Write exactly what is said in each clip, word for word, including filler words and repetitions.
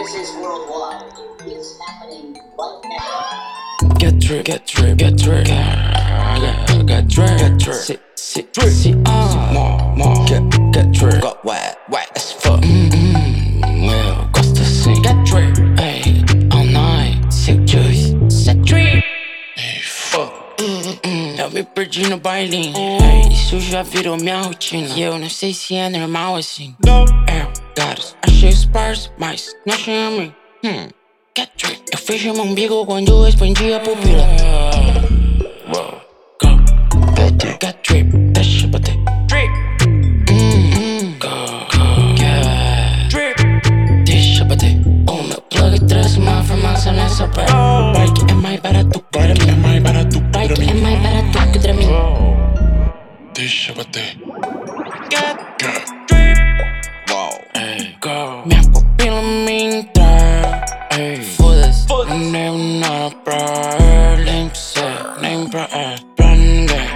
This is worldwide. It is happening right now. Get drip, get drip, get drip. Yeah, get drip, get drip. Sit, sit, drip. Sit, uh, more, more. Get, get drip. Got wet, wet as fuck. Mm-mm. Well, gosto assim. Get drip. Hey, all night. Sick juice. Set drip. Hey, fuck. Mm-mm. Eu me perdi no bailinho. Hey, isso já virou minha rotina. E eu não sei se é normal assim. Eu, gatos, achei os pars, mas não achei a mim. Hum. Get drip. Eu fechei meu umbigo quando eu expandi a pupila. Wow. Go. Get drip. Deixa bater. Drip. Mm-hmm. Go. Go. Get drip. Deixa bater. O meu plug trouxe uma informação nessa parte. O bike é mais barato que Dramin. É mais barato que Dramin. É mais barato que Dramin. Deixa bater. Get, get drip. Wow. Hey. Go. Minha pupila me entrar. Hey. Foda-se. Nem nada pra er. Nem pra ser. Nem pra er. Pra ninguém.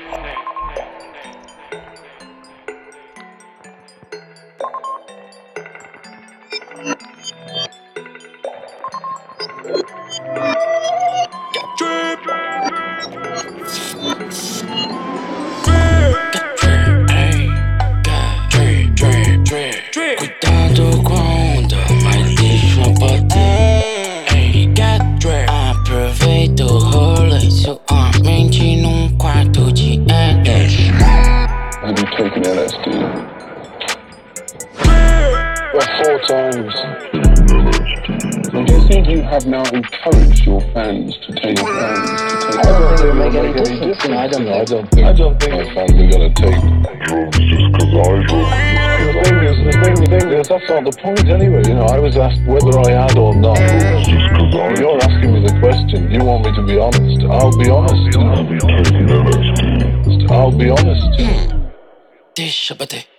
Get drip. Get drip. Hey. Get drip, drip, drip, drip. Cuidado quando mais lixo não pode. Hey. Get drip. Aproveita o rolê. Sua mente num quarto de Edge. Have you taken L S D? Well, four times. And do you think you have now encouraged your fans to take fans to take? I don't think it make any difference. I don't know. I don't think. I don't think my fans are gonna take drugs just because I do. The thing is, the thing, the thing is, that's not the point anyway. You know, I was asked whether I had or not. Just because I. You're asking me the question. You want me to be honest. I'll be honest. Have you taken L S D? I'll be honest. Deixa bater.